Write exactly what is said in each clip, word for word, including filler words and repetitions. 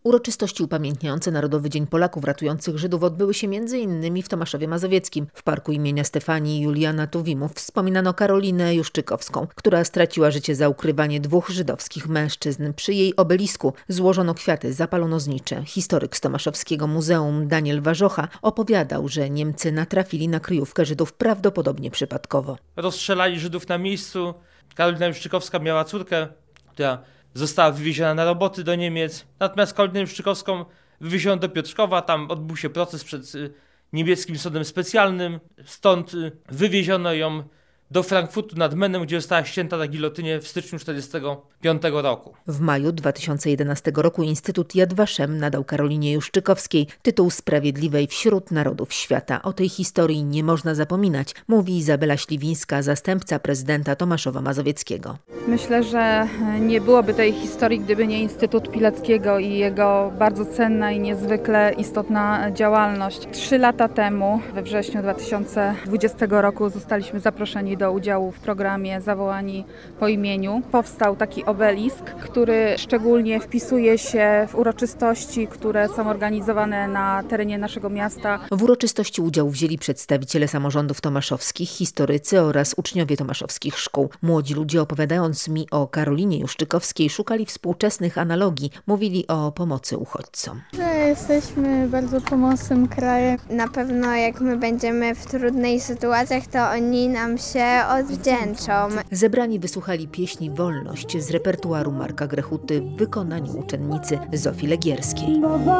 Uroczystości upamiętniające Narodowy Dzień Polaków ratujących Żydów odbyły się między innymi w Tomaszowie Mazowieckim. W parku imienia Stefanii i Juliana Tuwimów wspominano Karolinę Juszczykowską, która straciła życie za ukrywanie dwóch żydowskich mężczyzn. Przy jej obelisku złożono kwiaty, zapalono znicze. Historyk z Tomaszowskiego Muzeum Daniel Warzocha opowiadał, że Niemcy natrafili na kryjówkę Żydów prawdopodobnie przypadkowo. Rozstrzelali Żydów na miejscu. Karolina Juszczykowska miała córkę, która została wywieziona na roboty do Niemiec. Natomiast Karolinę Juszczykowską wywieziono do Piotrkowa. Tam odbył się proces przed niemieckim sądem specjalnym. Stąd wywieziono ją do Frankfurtu nad Menem, gdzie została ścięta na gilotynie w styczniu tysiąc dziewięćset czterdziestego piątego roku. W maju dwa tysiące jedenastego roku Instytut Yad Vashem nadał Karolinie Juszczykowskiej tytuł Sprawiedliwej wśród Narodów Świata. O tej historii nie można zapominać, mówi Izabela Śliwińska, zastępca prezydenta Tomaszowa Mazowieckiego. Myślę, że nie byłoby tej historii, gdyby nie Instytut Pileckiego i jego bardzo cenna i niezwykle istotna działalność. Trzy lata temu, we wrześniu dwa tysiące dwudziestego roku, zostaliśmy zaproszeni do udziału w programie Zawołani po imieniu. Powstał taki obelisk, który szczególnie wpisuje się w uroczystości, które są organizowane na terenie naszego miasta. W uroczystości udział wzięli przedstawiciele samorządów tomaszowskich, historycy oraz uczniowie tomaszowskich szkół. Młodzi ludzie, opowiadając mi o Karolinie Juszczykowskiej, szukali współczesnych analogii. Mówili o pomocy uchodźcom. Że jesteśmy bardzo pomocnym krajem. Na pewno jak my będziemy w trudnej sytuacjach, to oni nam się odwdzięczą. Zebrani wysłuchali pieśni Wolność z repertuaru Marka Grechuty w wykonaniu uczennicy Zofii Legierskiej.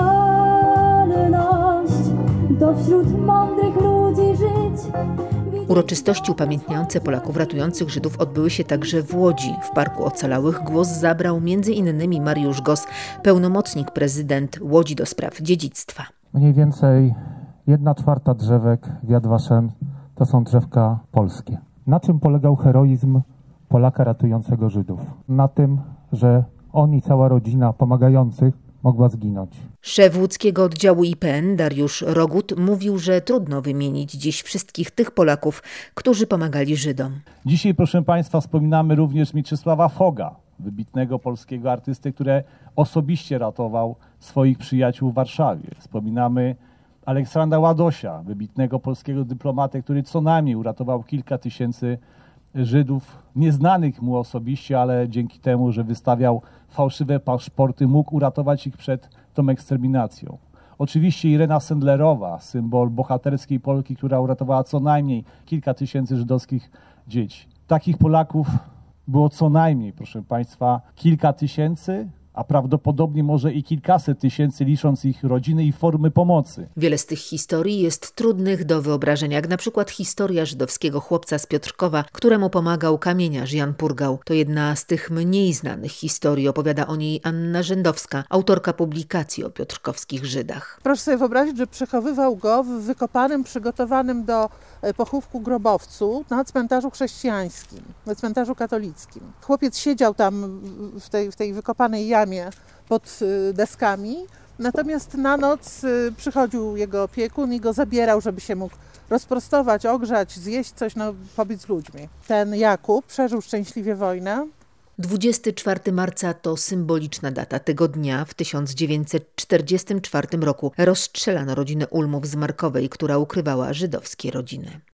To wśród mądrych ludzi żyć. Uroczystości upamiętniające Polaków ratujących Żydów odbyły się także w Łodzi. W Parku Ocalałych głos zabrał między innymi Mariusz Gos, pełnomocnik prezydent Łodzi do spraw dziedzictwa. Mniej więcej jedna czwarta drzewek w Yad Vashem to są drzewka polskie. Na czym polegał heroizm Polaka ratującego Żydów? Na tym, że on i cała rodzina pomagających mogła zginąć. Szef łódzkiego oddziału I P N Dariusz Rogut mówił, że trudno wymienić dziś wszystkich tych Polaków, którzy pomagali Żydom. Dzisiaj, proszę Państwa, wspominamy również Mieczysława Foga, wybitnego polskiego artysty, który osobiście ratował swoich przyjaciół w Warszawie. Wspominamy Aleksandra Ładosia, wybitnego polskiego dyplomatę, który co najmniej uratował kilka tysięcy Żydów, nieznanych mu osobiście, ale dzięki temu, że wystawiał fałszywe paszporty, mógł uratować ich przed tą eksterminacją. Oczywiście Irena Sendlerowa, symbol bohaterskiej Polki, która uratowała co najmniej kilka tysięcy żydowskich dzieci. Takich Polaków było co najmniej, proszę Państwa, kilka tysięcy, a prawdopodobnie może i kilkaset tysięcy, licząc ich rodziny i formy pomocy. Wiele z tych historii jest trudnych do wyobrażenia, jak na przykład historia żydowskiego chłopca z Piotrkowa, któremu pomagał kamieniarz Jan Purgał. To jedna z tych mniej znanych historii, opowiada o niej Anna Rzędowska, autorka publikacji o piotrkowskich Żydach. Proszę sobie wyobrazić, że przechowywał go w wykopanym, przygotowanym do pochówku grobowcu na cmentarzu chrześcijańskim, na cmentarzu katolickim. Chłopiec siedział tam w tej, w tej wykopanej jamie pod deskami, natomiast na noc przychodził jego opiekun i go zabierał, żeby się mógł rozprostować, ogrzać, zjeść coś, no pobyć z ludźmi. Ten Jakub przeżył szczęśliwie wojnę. dwudziestego czwartego marca to symboliczna data. Tego dnia w tysiąc dziewięćset czterdziestym czwartym roku rozstrzelano rodzinę Ulmów z Markowej, która ukrywała żydowskie rodziny.